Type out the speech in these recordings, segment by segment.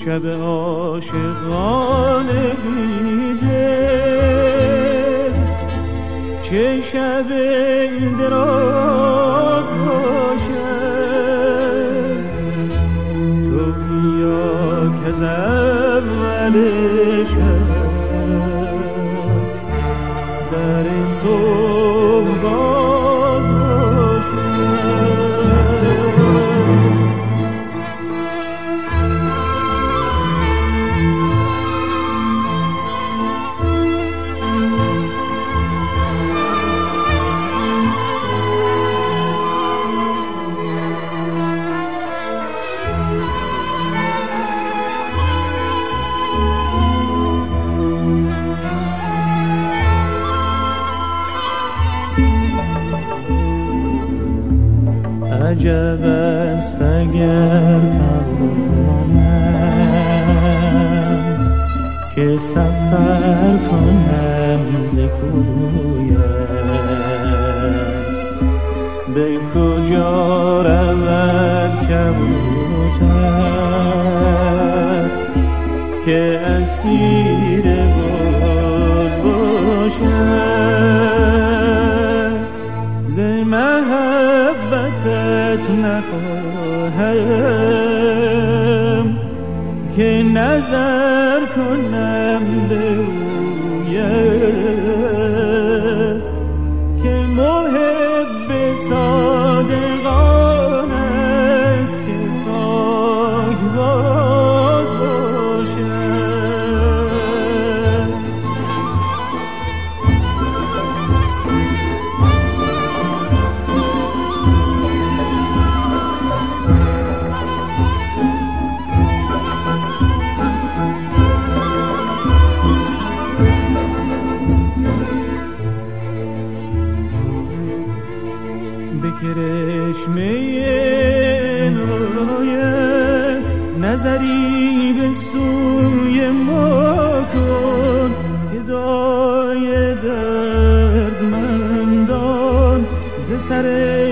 شب عاشقانه بیدل چه شب دراز باشد تو بیا که از اول شب در صبح باز عجب است اگر توانم که سفر کنم ز کویت به کجا رود کبوتر که اسیر باز باشد ز محبتت نخواهم که نظر کنم به رویت که محب صادقان است که پاک باز باشد به کرشمه نایت نظری به سوی ما کن که دای دردمندان ز سر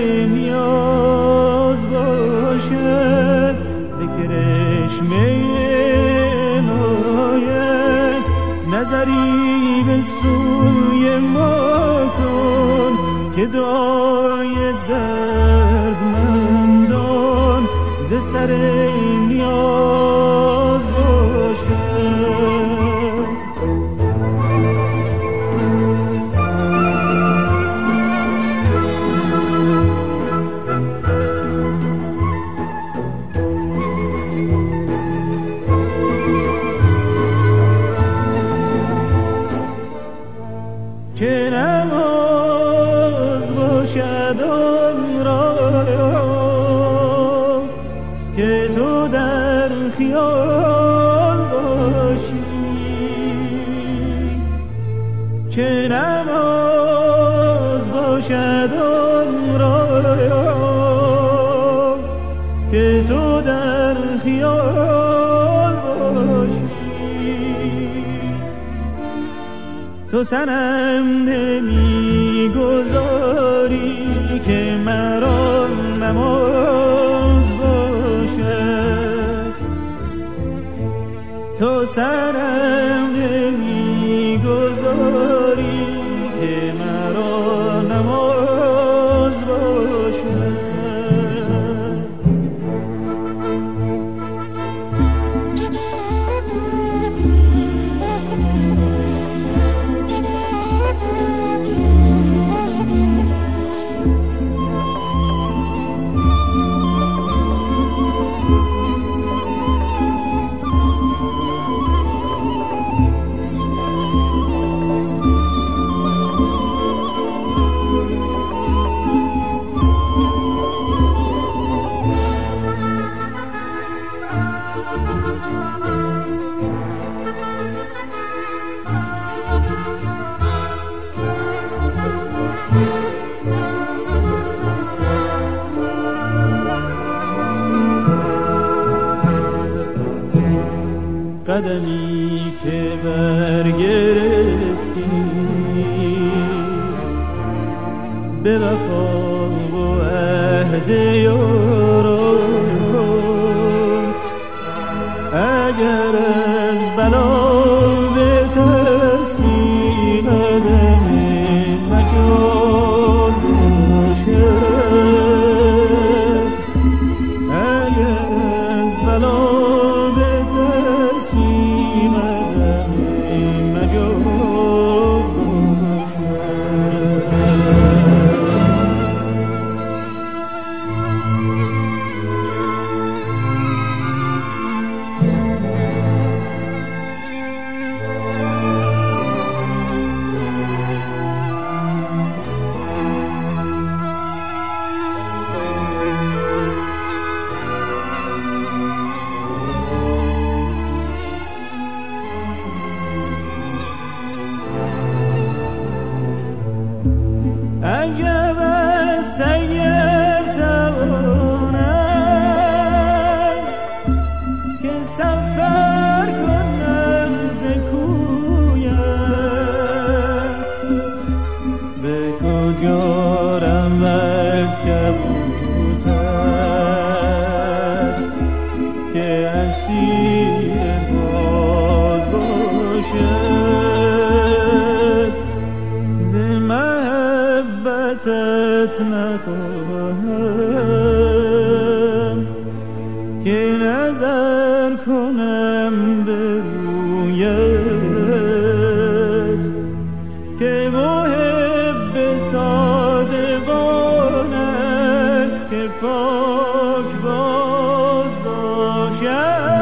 نیاز باشد به کرشمه نایت نظری به سوی ما کن که دای دردمندان ز سر نیاز باشد که نماز باشد آن را که تو در خیال باشی که نماز باشد آن را که تو در خیال باشی تو صنم نمیگذاری که مرا نماز باشد تو صنم نمیگذاری که مرا نماز باشد قدمی که برگرفتی به وفا و عهد یاران اگر از بلا به ترسی قدم مجاز باشد، اگر از بلا به ترسی قدم مجاز عجب است اگر توانم که سفر کنم ز کویت، به کجا رود کبوتر که اسیر باز باشد، ز محبتت نخواهم که نظر کنم به رویت، که محب صادقان است که پاک باز باشد.